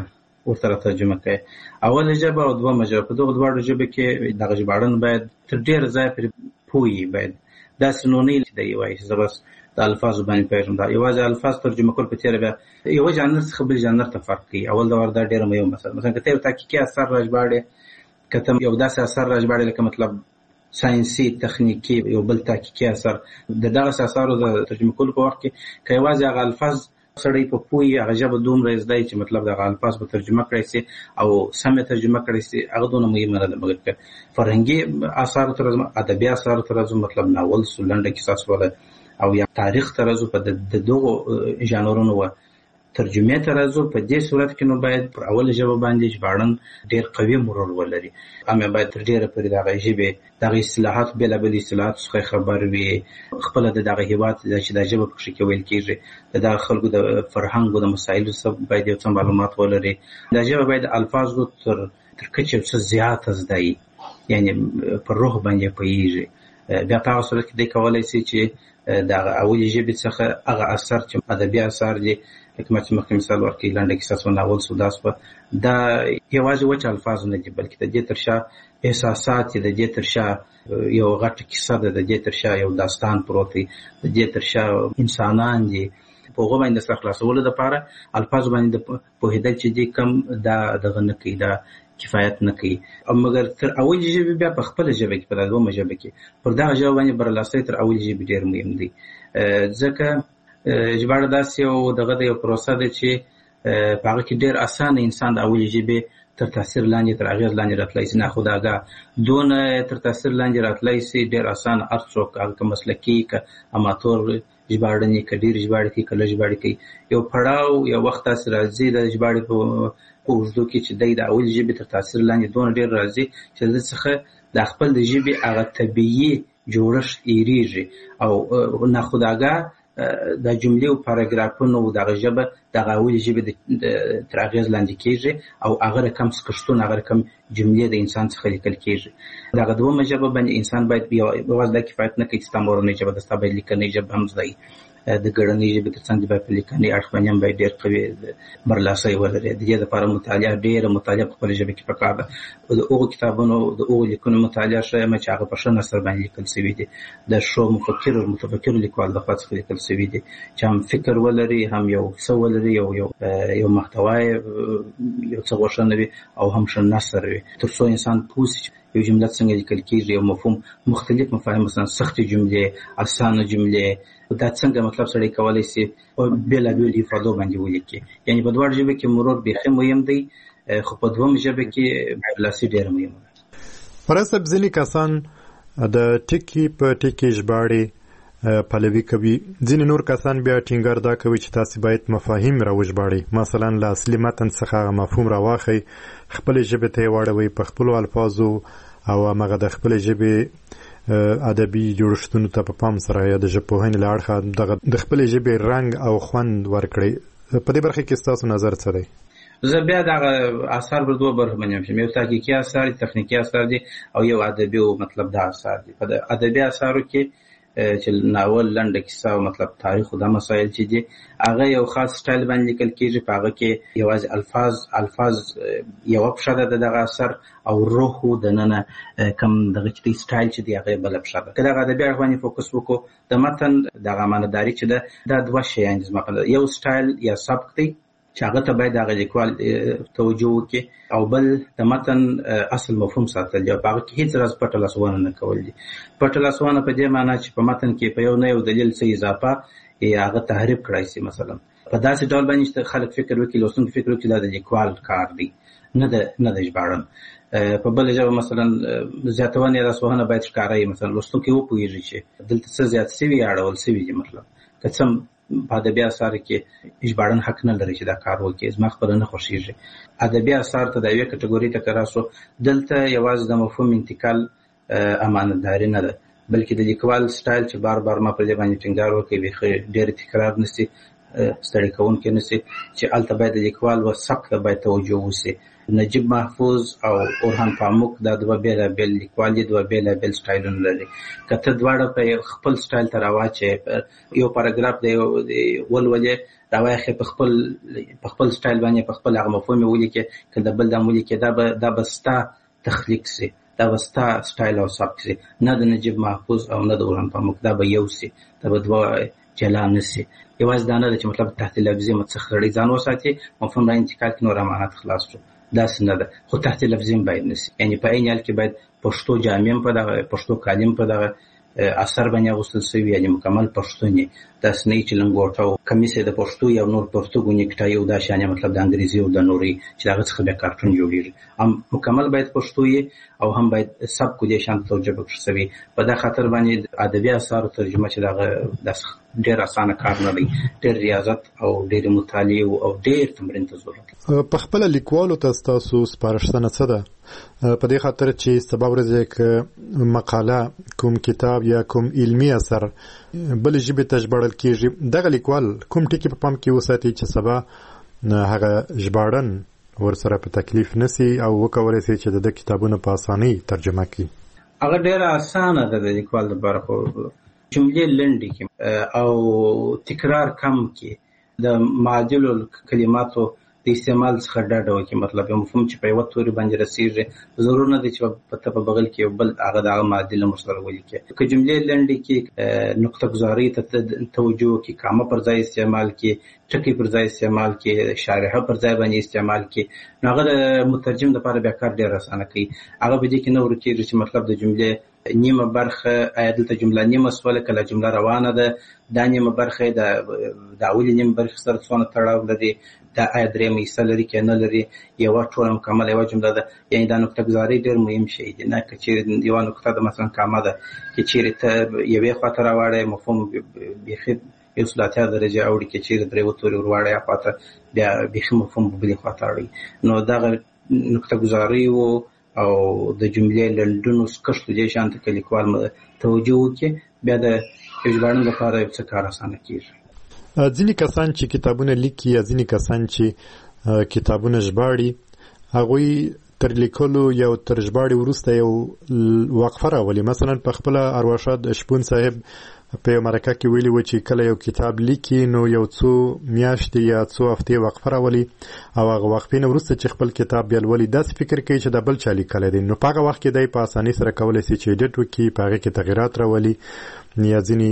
ورته ترجمه کوي. اوله ژبه او دویمه ژبه، په دغه دواړو ژبو کې دغه ژباړن باید تر ډېره ځایه پرې پوه وي. باید داسې نو نه وي چې دی وایي چې زه بس د الفاظو باندې پوهېږم. دا یوازې الفاظ ترجمه کول په تېره بیا یوه ژانر څخه بل ژانر ته فرق کوي. اول ډول دا ډېره مهمه مسله. مثلا که ته یو تحقیقي اثر راژباړې، که ته یو داسې اثر راژباړې لکه مطلب ساینسي تخنیکي یو بل تحقیقي اثر، د دغسې اثارو د ترجمه کولو په وخت کې که یوازې هغه الفاظ سړی په پوهي، هغه ژبه دومره زده چې مطلب دغه الفاظ به ترجمه کړی سي او سمې ترجمه کړی سي، هغه دونه مهمه نه ده. مګر که فرهنګي اثارو ته راځو، ادبي اثارو ته راځو، مطلب ناول سو، لنډه کیسه سوله او یا تاریخ ته راځو، په د دغو ژانرونو و ترجمې ته راځو، په دې صورت کې نو باید پر اوله ژبه باندې ژباړن ډېر قوي مرور ولري. همې باید تر ډېره پورې د هغې ژبې دغه اصطلاحات، بېلابېل اصطلاحاتو څخه خبر وي، خپله د دغه هېواد چې دا ژبه پکښې کې ویل کېږي د دغه خلکو د فرهنګو د مسایلو څخه باید یو څه معلومات ولري. دا ژبه باید الفاظو تر کچې یو څه زیاته زده وي، یعنې پر روح باندې پوهېږي. بیا په هغه صورت کې دی کولی سي چې د هغه اولې ژبې څخه هغه اثر چې ادبي اثار دي، لکه ما چې مخکې مثال ورکړی، لنډه کیسه سوه، ناول سو، دا سوه، دا یوازې وچ الفاظ نه دي، بلکې د دې تر شا احساسات دي، د دې تر شا یو غټه کیسه ده، د دې تر شا یو داستان پروت دی، د دې تر شا انسانان دي. په هغو باندې د سر خلاصولو دپاره الفاظو باندې د پوهېدل چې دي کم دا دغه نه کوي، دا کفایت نه کوي. مګر تر اولې ژبې بیا په خپله ژبه کې، په دویمه ژبه کې پر دغه ژبه باندې برلاسۍ تر اولې ژبې ډېر مهم دی. ځکه ژباړه داسې یو دغه د یو پروسه ده چې په هغه کې ډېر اسانه انسان د اولې ژبې تر تاثیر لاندې، تر اغېز لاندې راتلی سي. ناخودآګاه دونه تر تاثیر لاندې راتلی سي، ډېر اسانه هر څوک، هغه که مسلکي، که اماتور ژباړن یې، که ډېر ژباړې کوي، که لږ ژباړې کوي، یو پړاو یو وخت داسې راځي د ژباړې په اوږدو کې چې دی د اولې ژبې تر تاثیر لاندې دونه ډېر راځي چې د څخه د خپل د ژبې هغه طبیعي جوړښت هېرېږي او ناخودآګاه د جملې او پاراګرافونو دغه ژبه دغه اولې ژبې تر اغېز لاندې کېږي او هغه رقم سکشتون، هغه رقم جملې د انسان څخه لیکل کېږي. دغه دویمه ژبه باندې انسان باید یوازې دا کفایت نه کوي چې ستا مورنۍ ژبه ده، ستا باید لیکنۍ ژبه هم زده وي. د ګړنۍ ژبې تر څنګ باید په لیکنۍ اړخ باندې هم باید ډېر قوي برلاسۍ ولري. د دې دپاره مطالعه، ډېره مطالعه په خپله ژبه کې پکار ده. د هغو کتابونو، د هغو لیکنو مطالعه ښیمه چې هغه په ښه نثر باندې لیکل شوي دي، د ښو متفکرو لیکوال لخوا څخه لیکل شوي دي، چې هم فکر ولري، هم یو څه ولري، یو محتوا یو څه روښانه وي او هم ښه نثر وي، تر څو انسان پوه شي یو جمله څنګه لیکل کېږي، یو مفهوم، مختلف مفاهیم، مثلا سختې جملې، اسانه جملې، دا څنګه مطلب سړی کولی سي بېلابېلو افادو باندې ولیکي. یعنې په دواړو ژبه کې مرور بیخي مهم دی، خو په دویمه ژبه کې برلاسي ډېره مهمه ده. فرض صاحب، ځینې کسان د ټکي په ټکي ژباړې پلوي کوي، ځینې نور کسان بیا ټینګار دا کوي چې تاسې باید مفاهیم راوژباړئ، مثلا له اصلي متن څخه هغه مفهوم راواخئ، خپلې ژبې ته یې واړوئ په خپلو الفاظو او همغه د خپلې ژبې ادبي جوړښتونو ته په پام سره یا د ژبپوهنې له اړخه د خپلې ژبې رنګ او خوند ورکړئ. په دې برخه کې ستاسو نظر څه دی؟ زه بیا دغه اثار پر دوه برخو باندې ویشم، یو تحقیقي اثار دي، تخنیکي اثار دي، او یو ادبي او مطلب دا اثار دي. په ادبي اثارو کې چې ناول، لنډه کیسه او مطلب تاریخ او دا مسایل چې دي، هغه یو خاص سټایل باندې لیکل کېږي. په هغه کې یوازې الفاظ یوه پښه ده د دغه اثر، او روح دننه کم دغه چې دی سټایل چې دی هغه بله پښه ده. که دغه ادبي اړخ باندې فوکس وکړو، د متن دغه معناداري چې ده، دا دوه شیان دي زما په نظر. یو سټایل یا سبک دی چې هغه ته باید هغه لیکوال توجه وکړي او بل د متن اصل مفهوم ساتل دي. په هغه کې هیڅ راز پټه لاسوانه نه کول دي. پټه لاسوانه په دې معنی چې په متن کې په یو نه یو دلیل څه اضافه یا هغه تحریف کړای شي. مثلا په داسې ډول باندې چې خلک فکر وکړي، لوستونکي فکر وکړي دا د لیکوال کار دی، نه د ژباړن. په بل ژبه مثلا زیاتونه یا رسوهنه باید ښکاره وي، مثلا لوستونکي وپوهېږي چې دلته څه زیات شوي یا اړول شوي دي. مطلب که څه په ادبي اثارو کې ژباړن حق نه لري چې دا کار وکړي. زما خپله نه خوښېږي. ادبي اثار ته د یوې کټګورۍ ته که راسو، دلته یوازې د مفهوم انتقال امانتداري نه ده، بلکې د لیکوال سټایل چې بار بار ما پر دې باندې ټینګار وکړي بیخي ډېر تکرار نه شي، ستړی کوونکی نه شي، چې هلته باید د لیکوال و سبک ته باید توجه وشي. نجیب محفوظ او اورهان پاموک دا دوه بېلابېل لیکوال دي، دوه بېلابېل سټایلونه لري. که ته دواړه په خپل سټایل ته راواچې، یو پاراګراف دی ولولې راواخې په خپل سټایل باندې په خپل هغه مفهوم یې ولیکې، که د بل دم ولیکې، دا به ستا تخلیق شي، دا به ستا سټایل او سبک شي، نه د نجیب محفوظ او نه د اورهان پاموک. دا به یو شي، دا به دوه جلا نه شي. یوازې دا نه ده چې مطلب تحت لفظي متسخړی ځان وساتي، مفهوم را انتقال کړي، نور امانت خلاص شو. داسې نه ده، خو تحت لفظي باید نه شي. یعنې په عین حال کې باید پښتو جامع په دغه پښتو کالم په دغه اثر باندې اغوستل شوي، یعنې مکمل پښتون یې. داسې نه چې لنګوټه او کمیس یې د پښتو یا نور پښتو نیکټای او دا شیان مطلب د انګریزي او د نورې چې د هغه څخه بیا کارټون جوړېږي. هم مکمل باید پښتو یې او هم باید سبک دې شان توجه پکې شوي. په دا خاطر باندې ادبي اثارو ترجمه چې دغه داسې ډېر اسانه کار نه دی، ډېر ریاضت او ډېر مطالعه او ډېر تمرین ته ضرورت. په خپل لیکوالو ته ستاسو سپارښتنه څه ده؟ په دې خاطر چې سبا ورځې کې مقاله، کوم کتاب یا کوم علمي اثر بل ژبې ته ژباړل کېږي، دغه لیکوال کوم ټکي په پام کې وساتي چې سبا هغه ژباړن ورسره په تکلیف نسی او وکولی شي چې د کتابونو په اسانۍ ترجمه کړي؟ هغه ډېره اسانه ده د لیکوال لپاره، خو جملې لنډې کړي او تکرار کم کړي، د معادلو کلماتو د استعمال څخه ډډه وکړي. مطلب یو مفهوم چې په یوه توري باندې رسېږي، ضرور نه دی چې ته په بغل کې یو بل هغه د هغه معادل ورسره ولیکې. که جملې لنډې کړي، نقطه ګذارۍ ته توجه وکړي، کامه پر ځای استعمال کړي، ټکي پر ځای استعمال کړي، شارحه پر ځای باندې استعمال کړي، نو هغه د مترجم لپاره بیا کار ډېر اسانه کوي. هغه په دې کې نه ورکېږي چې مطلب د جملې نیمه برخه آیا دلته جمله نیمه سوله، کله جمله روانه ده، دا نیمه برخه د اولې نیمه برخې سره څونه تړاو لري، دا آیا درېیمه حصه لري که نه لري، یوه ټوله مکمله یوه جمله ده. یعنې دا نقطه ګذارۍ ډېر مهم شی دی. نه که چېرې یوه نقطه ده مثلا کامه ده، که چېرې ته یوې خواته راواړی مفهوم بیخي 180 درجې اوړي، که چېرې درې تورې ورواړی خواته بیا بیخي مفهوم په بلې خواته اړوي. نو دغه نقطه ګذارۍ او د جملې لنډونو کښتو دې شان ته که لیکوال توجه وکړي، بیا د ژباړن لپاره یو څه کار اسانه کېږي. ځینې کسان چې کتابونه لیکي یا ځینې کسان چې کتابونه ژباړي، هغوی تر لیکلو یا تر ژباړې وروسته یو وقفه راولي. مثلا په خپله ارواښاد شپون صاحب په یو مرکه کې ویلي و چې کله یو کتاب لیکي نو یو څو میاشتې یا څو هفتې وقفه راولي او هغه وقفې نه وروسته چې خپل کتاب بیا لولي، داسې فکر کوي چې دا بل چا لیکلی دی. نو په هغه وخت کې دی په اسانۍ سره کولی شي چې ایډیټ وکړي، په هغې کې تغیرات راولي یا ځینې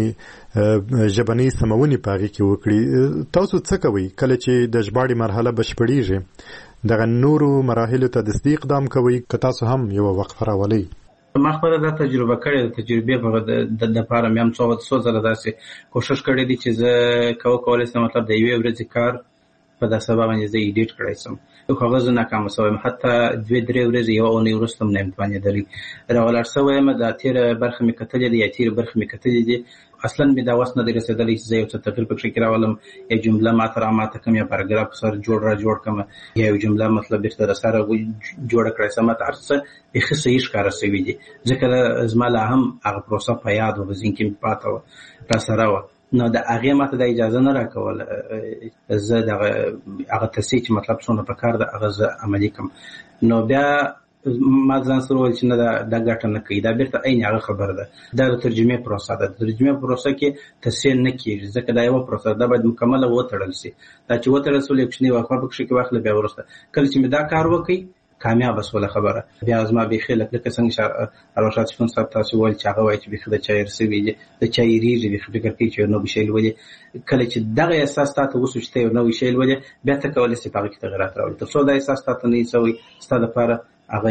ژبنۍ سمونې په هغې کې وکړي. تاسو څه کوئ کله چې د ژباړې مرحله بشپړېږي؟ دغه نورو مراحلو ته دستي اقدام کوئ که تاسو هم یوه وقفه راولئ؟ ما خپله دا تجربه کړې ده. تجربې د دپاره مې هم څو ځله داسې کوښښ کړی دی چې زه کولی شم مطلب د یوې ورځې کار په دا سبا باندې زه ایډیټ کړی شم، خو هغه زه ناکامه شوی یم. حتی 2-3 ورځې یوه اونۍ وروسته هم نه یم توانېدلی. راولاړ شوی یم، دا تېره برخه مې کتلې ده یا تېرې برخې مې کتلې دي، اصلا مې دا وس نه دی رسېدلی چې زه یو څه تغییر پکښې کې راولم، یا جمله ماته راماته کړم، یا پاراګراف سره جوړ کړم، یا یو جمله مطلب بېرته در سره جوړه کړی شم. ماته هر څه بیخي صحیح ښکاره شوي دي، ځکه زما لا هم هغه پروسه په یاد وه، په ذهن کې مې پاته وه، را سره وه. نو د هغې ماته دا اجازه نه راکوله زه هغه تصحیح چې مطلب څونه پکار ده هغه زه عملي کړم. نو بیا ما ځان سره وویل چې نه دا ګټه نه کوي، دا بیرته عین هغه خبره ده. دا د ترجمې پروسه ده. د ترجمې پروسه کې تصحیح نه کېږي، ځکه دا یوه پروسه ده، دا باید مکمله وتړل شي. دا چې وتړل شول یو کوچنۍ وقفه پکښې کې واخله، بیا وروسته کله چې مې دا کار وکړي کامیاب شوله خبره. بیا زما بیخي لکه څنګه ارواښاد شپون صاحب تاسو وویل چې هغه وایي چې بیخي د چای رسوي دي د چای ریږي بیخي فکر کوي چې یو نوی شی لولي. کله چې دغه احساس تاسو وسو چې یو نوی شی لولي بیا ته کولی شئ په هغه کې تغیرات راوړي. تر څو دا احساس تاسو نه وي ستا لپاره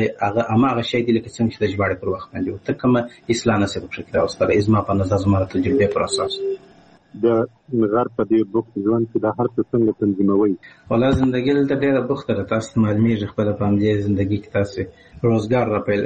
هغه شی دی لکه څنګه چې د ژباړې پر وخت باندې ته کومه اصلاح نصیب کړې دا اوس زما په نظر زما تجربه پر اساس د غر په دې بوخت ژوند کې دا هر څه څنګه تنظیموي؟ ولا زندګي دلته ډېره بوخته ده. تاسو معلومیږي خپله په همدې زندګي کې تاسو روزګار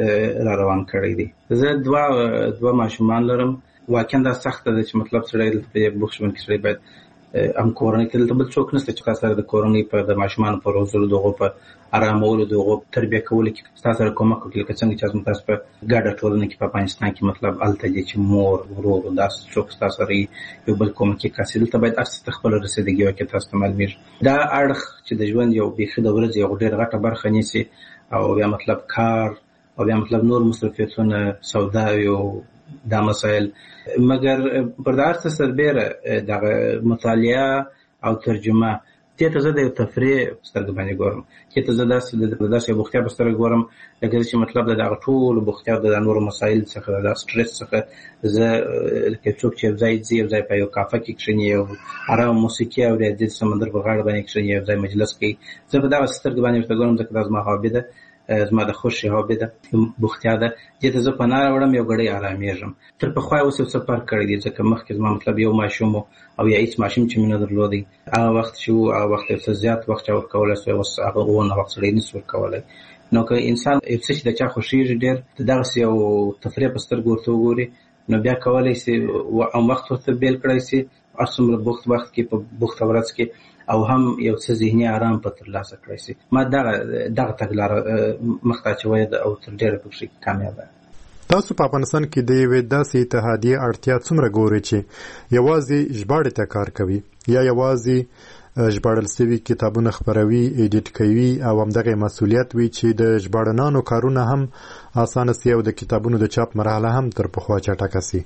را روان کړی دی. زه دوه ماشومان لرم. واقعا دا سخته ده چې مطلب سړی دلته په یو بوخت ژوند کې سړی باید هم کورنۍ کې دلته بل څوک نشته چې سره د کورنۍ په د ماشومانو په روزلو دغو په ارامولو دغو تربیه کولو کې ستاسو سره کومک وکړي لکه څنګه چې تاسو په ګډه ټولنه کې په افغانستان کې مطلب هلته دی چې مور ورور داسې څوک ستاسو سره یو بل کومکي کس دلته باید هر څه خپله رسېدګي وکړي. تاسو ته معلومیږي دا اړخ چې د ژوند یو بیخي د ورځې یو ډېره غټه برخه نیسي او بیا مطلب کار او بیا مطلب نور مصروفیتونه سوداوي او دا مسایل. مګر پر دا هر څه سربیره دغه مطالعه او ترجمه دې ته زه د یو تفریح سترګې باندې ګورم. دې ته زه داسې یو بوختیا په سترګې ګورم لکه چې مطلب د دغه ټولو بوختیا د نورو مسایل څخه د سټرس څخه زه لکه څوک چې یو ځای ځي یو ځای په یو کافه کې کښېني یو ارام موسیقي اوري د سمندر په غاړه باندې کښېني یو ځای مجلس کوي. زه په دغه سترګې باندې ورته ګورم ځکه دا زما هابي ده زما د خوښۍ هابي ده بوختیا ده. دې ته زه پناه راوړم یو ګړی ارامېږم. تر پخوا اوس یو څه فرق کړی دی ځکه مخکې زما مطلب یو ماشوم او یا هیڅ ماشوم چې مې نه درلودی هغه وخت چې هغه وخت یو څه زیات وخت ورکولی سوی اوس هغه اونه وخت سړی نشي ورکولی. نو که انسان یو څه چې د چا خوښېږي ډېر د دغسې یو تفریح په سترګو ورته وګوري نو بیا کولی سي هم وخت ورته بیل کړی سي هر څومره بوخت وخت کې په بوخته ورځ کې او هم یو څه ذهني آرام په ترلاسه کړی سي. ما دغه تګلاره مخته اچوی ده او تر ډېره پکښې کامیابه. تاسو په افغانستان کې د یوې داسې اتحادیې اړتیا څومره ګورئ چې یوازې ژباړې ته کار کوي یا یوازې ژباړل سوي کتابونه خپروي ایډیټ کوي او همدغه مسؤلیت وي چې د ژباړنانو کارونه هم اسانه سي او د کتابونو د چاپ مرحله هم تر پخوا چټکه سي؟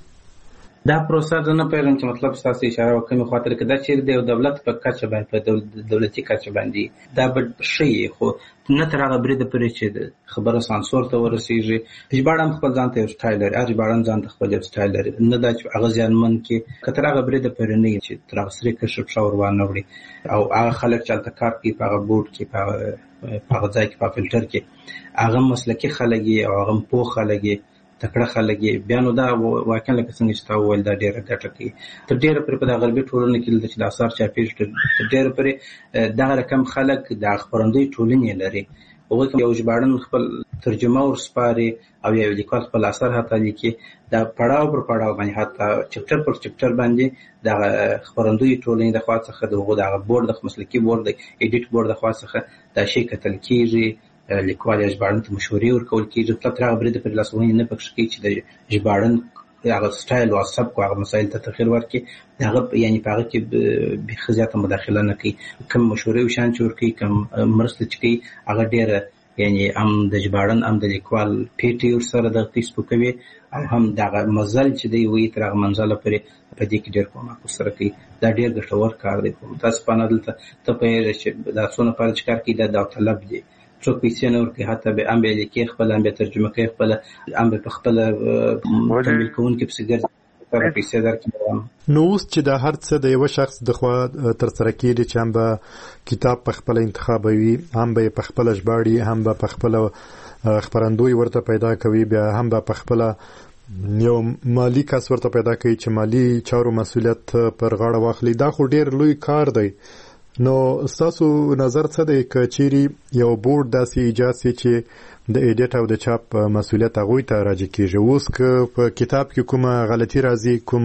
دا پروسه زه نه پوهېږم چې مطلب ستاسو اشاره وکړمې خواته لکه دا چېرې د یو دولت په کچه باندې په دولتي کچه باندې دا به ښه یي خو نه تر هغه بریده پورې چې خبره سانسور ته ورسېږي. ژباړه هم خپل ځان ته یو سټایل لري هر ژباړن ځان ته خپل یو سټایل لري نه دا چې هغه زیانمن کړي که تر هغه بریده پورې نه وي چې تر هغه سرې کشر پښه ور وانه وړي او هغه خلک چې هلته کار کوي په هغه بورډ کې په هغه ځای کې په فلټر کې هغه مسلکي خلک یي او هغه پوه خلک یي تکړه خلک یې بیا نو دا واقعا لکه څنګه چې تا وویل دا ډېره ګټه کوي. تر ډېره پورې په دا غربي ټولنه کې دلته چې د اثار چاپېږي تر ډېره پورې دغه رقم خلک د خپرندوی ټولنې لري. هغوی که یو ژباړن خپل ترجمه ورسپاري او یو لیکوال خپل اثر حتی لیکي دا پړاو پر پړاو باندې حتی چپټر پر چپټر باندې دغه خپرندوی ټولنې د خوا څخه د هغو دغه بورډ د مسلکي بورډ د ایډیټ بورډ د خوا څخه دا شی کتل کېږي لیکوال یا ژباړن ته مشورې ورکول کېږي. مطلب تر هغه بریده پورې لاسوهنې نه پکښې کوي چې د ژباړن هغه سټایل او سبک او هغه مسایل ته تغیر ورکړي هغه یعنې په هغه کې بیخي زیاته مداخله نه کوي. کوم مشورې او شیان چې ورکوي کوم مرسته چې کوي هغه ډېره یعنې هم د ژباړن هم د لیکوال پیټې ورسره دغه سپکوي او هم دغه مزل چې دی وایي تر هغه منزله پورې په دې کې ډېر کومک ورسره کوي. دا ډېر ګټور کار دی. متاسفانه دلته ته پوهېږې چې دا څونه پاره چې کار کوي دا داوطلب دی څوک پیسې نه ورکوي حتی به هم به یې لیکي خپله هم به یې ترجمه کوي خپله هم به په خپله تمویل کوونکي پسې ګرځي پیسې درکړي. نو اوس چې دا هر څه د یوه شخص د خوا ترسره کېږي چې هم به کتاب په خپله انتخابوي هم به یې په خپله ژباړي هم به په خپله خپرندوی ورته پیدا کوي بیا هم به په خپله یو مالی کس ورته پیدا کوي چې مالی چارو مسؤلیت پر غاړه واخلي. دا خو ډېر لوی کار دی. نو ستاسو نظر څه دی که چیرې یو بورډ داسې ایجاد سي چې د ایډیټ او د چاپ مسؤلیت هغوی ته راجع کېږي؟ اوس که په کتاب کې کومه غلطي راځي کوم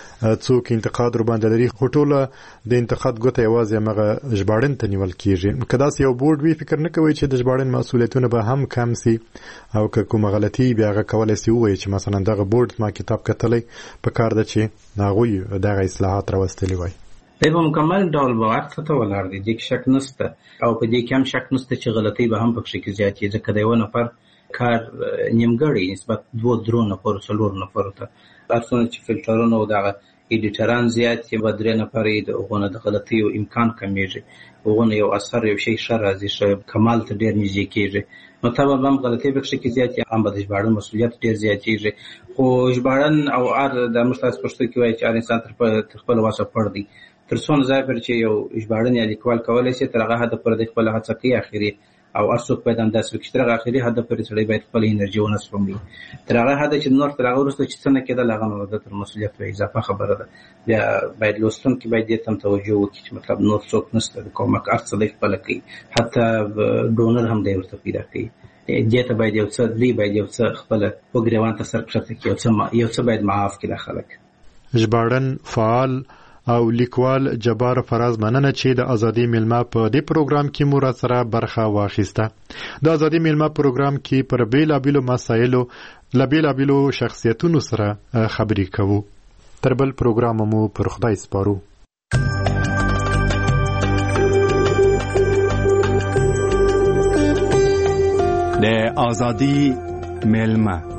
څوک انتقاد ورباندې لري خو ټوله د انتقاد ګوته یوازې همغه ژباړن ته نیول کېږي. که داسې یو بورډ وي فکر نه کوئ چې د ژباړن مسؤلیتونه به هم کم سي او که کومه غلطي بیا هغه کولی سي ووایي چې مثلا دغه بورډ ما کتاب کتلی په کار ده چې هغوی دغه اصلاحات راوستلي وای؟ دی په مکمل ډول به وخت ته ولاړ دی دې کې شک نشته او په دې کې هم شک نشته چې غلطۍ به هم پکښې کې زیاتې ځکه د یوه نفر کار نیمګړی نسبت 2-3 نفرو 4 نفرو ته هر څومره چې فلټرونه او دغه ایډیټران زیات یې به 3 نفر یې د هغونه د غلطیو امکان کمیږي هغونه یو اثر یو شی ښه راځي ښه کمال ته ډېر نږدې کېږي نو طبعا هم غلطۍ پکښې کې زیاتې هم به د ژباړن مسؤلیت ډېر زیاتېږي خو ژباړن او د موږ تاسو پښتو کې وایي چې هر انسان تر خپل وسه پړ دی تر څونه ځای پورې چې یو ژباړن یا لیکوال کولی شي تر هغه حده پورې د خپله هڅه کوي اخري او هر څوک باید همداسې وکړي چې تر هغه اخري حده پورې سړی باید خپله انرژي ونه سپموي تر هغه حده چې نور تر هغه وروسته چې څه نه کېدل هغه نو د تر مسؤلیت وایي اضافه خبره ده بیا باید لوستونکي باید دې ته هم توجه وکړي چې مطلب نور څوک نشته د کومک هر څه دی خپله کوي حتی ډونر هم دی ورته پیدا کوي دې ته باید یو څه دوی باید یو څه خپله وګریوان ته سر کښته کړي یو څه باید معاف کړي دا خلک ژباړن فعال او لیکوال جبار فراز مننه چې د ازادي میلمه په دې پروګرام کې مو را سره برخه واخیسته د ازادي میلمه پروګرام کې پر بیلابیلو مسایلو لبیلابیلو شخصیتونو سره خبرې کوو تر بل پروګرام مو پر خدای سپارو د ازادي میلمه